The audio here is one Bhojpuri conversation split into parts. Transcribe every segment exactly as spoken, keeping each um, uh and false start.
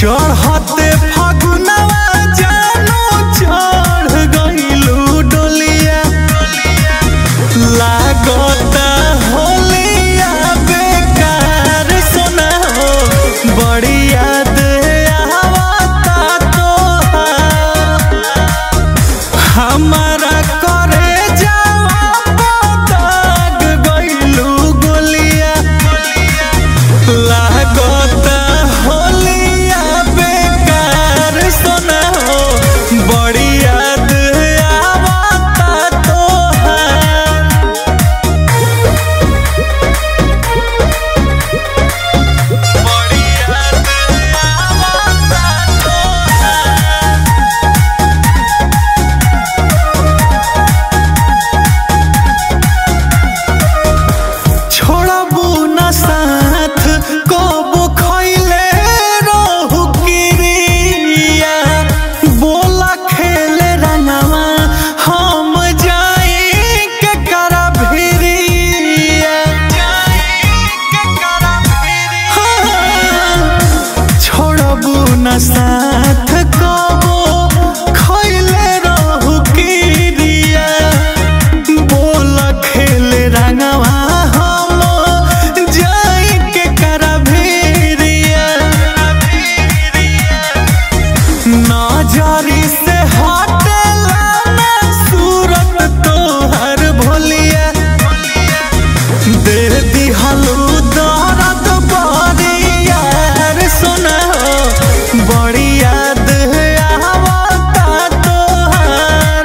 चढ़ते फगुनवा जानो चढ़ गइलू डोलिया लागता होलिया बेकार सोना हो बड़ी याद आवता तोहार हमारा करे जावा दाग गइलू गोलिया लागता होलिया बेकार सोना हो बड़ी याद आवता तोहार बड़ी याद आवता तोहार छोड़बू न साथ कबो खइले रहू किरिया बोला खेले रंगवा हम जाई के करा भिरिया छोड़बू न साथ कबो खइले रहू किरिया बोला खेले रंगवा हम जाई के करा भिरिया नजरी से हटेला ना सूरत तोहर भोलिया दे दिहलू दर्द बड़ी यार सोना हो बड़ी याद आवता तोहार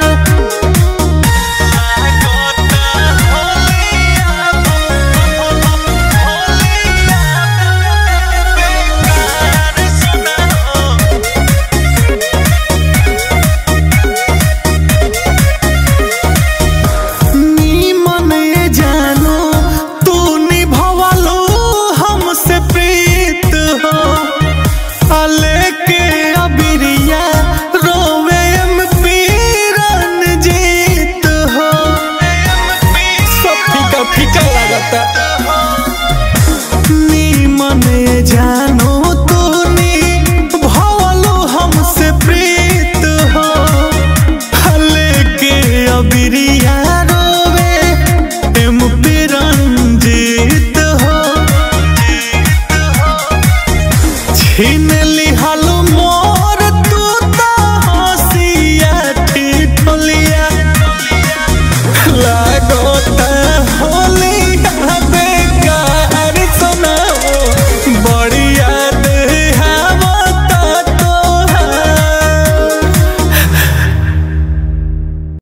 नीमन जानो तू निभवलो हमसे प्रीत हो अले के अबिरिया रोवे में पीरन जीत हो सब फीका फीका लगता नीमन जानो तू निभवलो हमसे प्रीत हो हले के अबिरिया रोवे एम रंजीत हो छीन